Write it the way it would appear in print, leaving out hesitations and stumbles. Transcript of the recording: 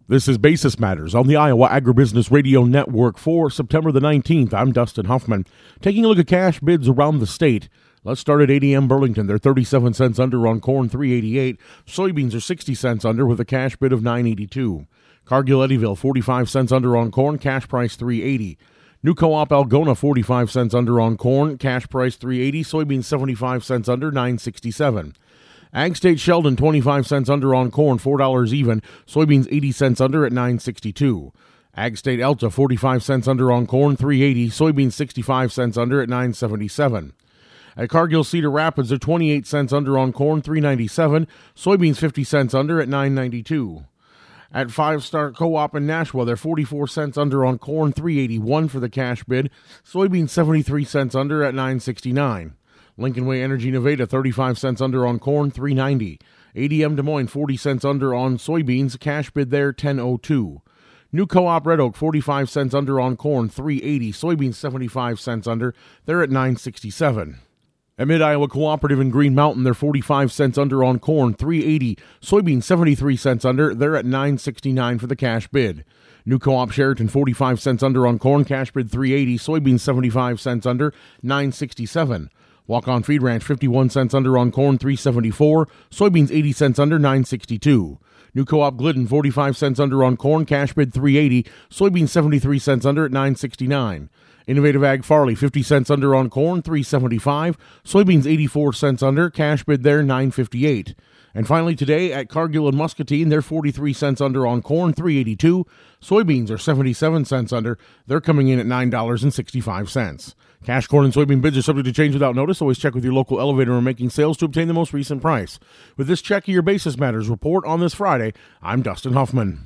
This is Basis Matters on the Iowa Agribusiness Radio Network for September the 19th. I'm Dustin Huffman. Taking a look at cash bids around the state. Let's start at ADM Burlington. They're 37 cents under on corn, $3.88. Soybeans are 60 cents under with a cash bid of $9.82. Cargill Eddyville, 45 cents under on corn, cash price $3.80. New Co-op Algona, 45 cents under on corn, cash price $3.80. Soybeans 75 cents under, $9.67. Ag State Sheldon, 25 cents under on corn, $4 even. Soybeans 80 cents under at $9.62. Ag State Elta, 45 cents under on corn, $3.80. Soybeans 65 cents under at $9.77. At Cargill Cedar Rapids, they're 28 cents under on corn, $3.97. Soybeans 50 cents under at $9.92. At Five Star Co-op in Nashua, they're 44 cents under on corn, $3.81 for the cash bid. Soybeans 73 cents under at $9.69. Lincoln Way Energy Nevada, 35 cents under on corn, $3.90. ADM Des Moines, 40 cents under on soybeans, cash bid there, $10.02. New Co-op Red Oak, 45 cents under on corn, $3.80. Soybeans, 75 cents under, they're at $9.67. At Mid-Iowa Cooperative in Green Mountain, they're 45 cents under on corn, $3.80. Soybeans, 73 cents under, they're at $9.69 for the cash bid. New Co-op Sheraton, 45 cents under on corn, cash bid $3.80. Soybeans, 75 cents under, $9.67. Walk-On Feed Ranch, 51 cents under on corn, $3.74. Soybeans, 80 cents under, $9.62. New Co-op Glidden, 45 cents under on corn, cash bid $3.80. Soybeans, 73 cents under at $9.69. Innovative Ag Farley, 50 cents under on corn, $3.75. Soybeans, 84 cents under, cash bid there, $9.58. And finally today at Cargill and Muscatine, they're 43 cents under on corn, $3.82. Soybeans are 77 cents under. They're coming in at $9.65. Cash corn and soybean bids are subject to change without notice. Always check with your local elevator when making sales to obtain the most recent price. With this check of your Basis Matters report on this Friday, I'm Dustin Huffman.